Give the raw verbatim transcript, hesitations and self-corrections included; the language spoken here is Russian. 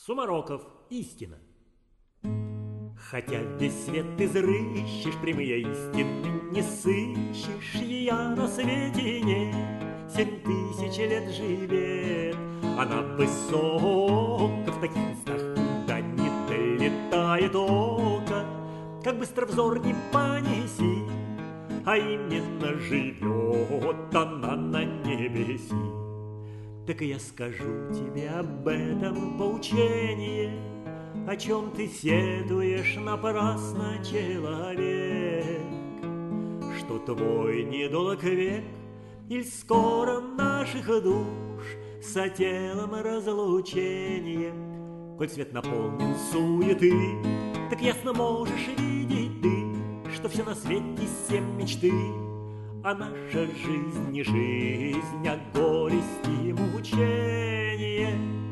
Сумароков. Истина. Хотя весь свет ты изрыщешь, прямые истины не сыщешь, ее на свете нет. Семь тысяч лет живет, она высоко в таких местах, куда не долетает око. Как быстро взор не понеси, а именно живет она на небеси. Так я скажу тебе об этом поучение, о чем ты сетуешь напрасно, человек, что твой недолг век, иль скоро наших душ со телом разлучением. Коль свет наполнен суеты, так ясно можешь видеть ты, что все на свете семь мечты, а наша жизнь не жизнь, а горести и мучение.